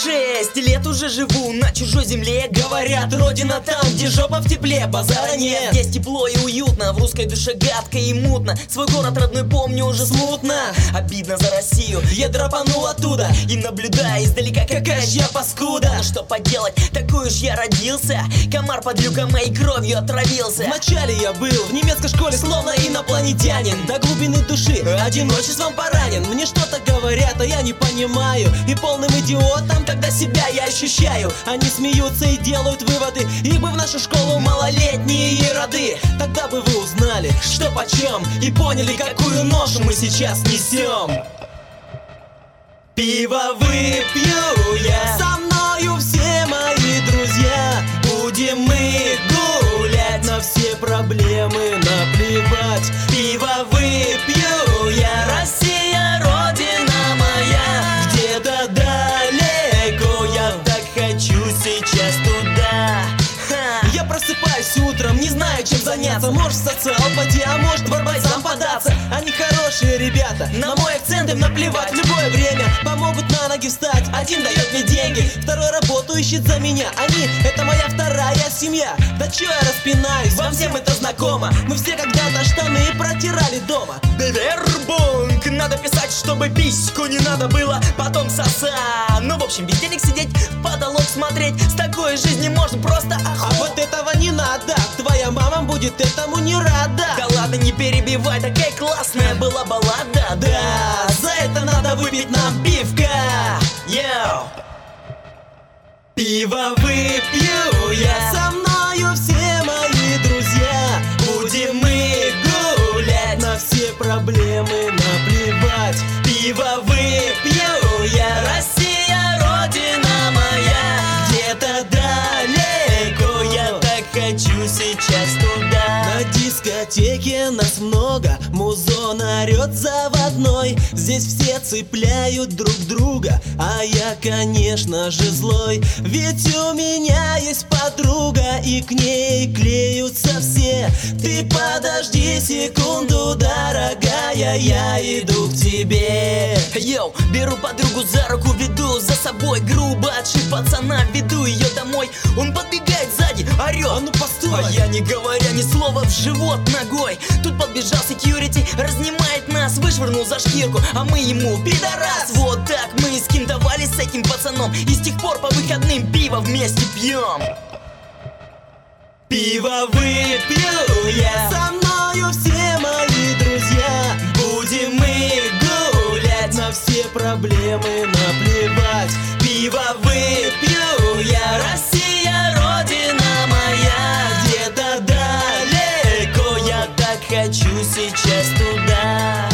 6 лет уже живу на чужой земле. Говорят, родина там, где жопа в тепле. Базара нет, здесь тепло и уютно. В русской душе гадко и мутно. Свой город родной помню уже смутно. Обидно за Россию, я драпанул оттуда и наблюдаю издалека, какая ж я паскуда. Ну что поделать, такой уж я родился. Комар под люком моей кровью отравился. Вначале я был в немецкой школе словно инопланетянин. До глубины души одиночеством поранен. Мне что-то говорят, а я не понимаю. И полным идиотом тогда себя я ощущаю. Они смеются и делают выводы. Их бы в нашу школу малолетние роды. Тогда бы вы узнали, что почем, и поняли, какую ношу мы сейчас несем. Пиво выпью я, со мною все мои друзья. Будем мы гулять, на все проблемы наплевать. Пиво выпью я, Россия, родина моя. Где-то далеко, я так хочу сейчас туда. Я просыпаюсь утром, не знаю, чем заняться. Может, в социал-пати, а может, барбайзам податься. Они хорошие ребята, на мой акцент им наплевать. В любое время помогут на ноги встать. Один дает мне деньги, второй работу ищет за меня. Они — это моя вторая семья. Да чё я распинаюсь, вам всем это знакомо. Мы все когда-то штаны протирали дома. Вербунг, надо писать, чтобы письку не надо было потом сосать. Ну, в общем, без денег сидеть, в потолок смотреть. С такой жизни можно просто А вот этого не надо, твоя мама будет этому не рада. Да ладно, не перебивай, такая классная была баллада. Да, за это надо выпить нам пивка. Йоу. Пиво выпью я, со мною все мои друзья. Будем мы гулять, на все проблемы наплевать. Пиво выпью я, Россия, родина моя. Где-то далеко, я так хочу сейчас туда. На дискотеке нас много, музон орёт заводной. Здесь все цепляют друг друга, а я, конечно же, злой. Ведь у меня есть подруга, и к ней клеются все. Ты подожди секунду, дорогая, я иду к тебе. Йоу, беру подругу за руку, веду за собой. Грубо отшив пацана, веду ее домой. Он подбегает сзади, орёт: А ну постой! А я, не говоря ни слова, в живот ногой. Тут подбежал секьюрити, разнимает нас, вышвырнул за шкирку, а мы ему: пидорас! Вот так мы скинтовались с этим пацаном, и с тех пор по выходным пиво вместе пьем. Пиво выпью я, со мною все мои друзья. Будем мы гулять, на все проблемы наплевать. Пиво выпью я, Россия, родина моя. Где-то далеко, я так хочу сейчас туда.